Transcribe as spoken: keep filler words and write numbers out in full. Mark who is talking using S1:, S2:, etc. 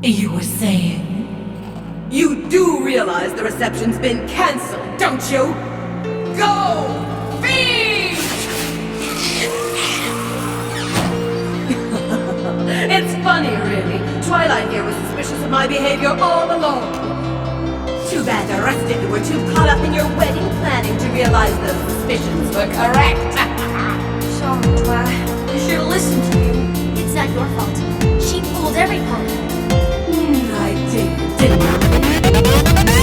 S1: You were saying?
S2: You do realize the reception's been cancelled, don't you? Go! Feed! It's funny, really. Twilight here was suspicious of my behavior all along. Too bad the rest of you were too caught up in your wedding planning to realize the suspicions were correct.
S3: Sorry, Twilight. You should have listened to me.
S4: It's not your fault. She fooled everyone.
S2: Hmm, I did, didn't I?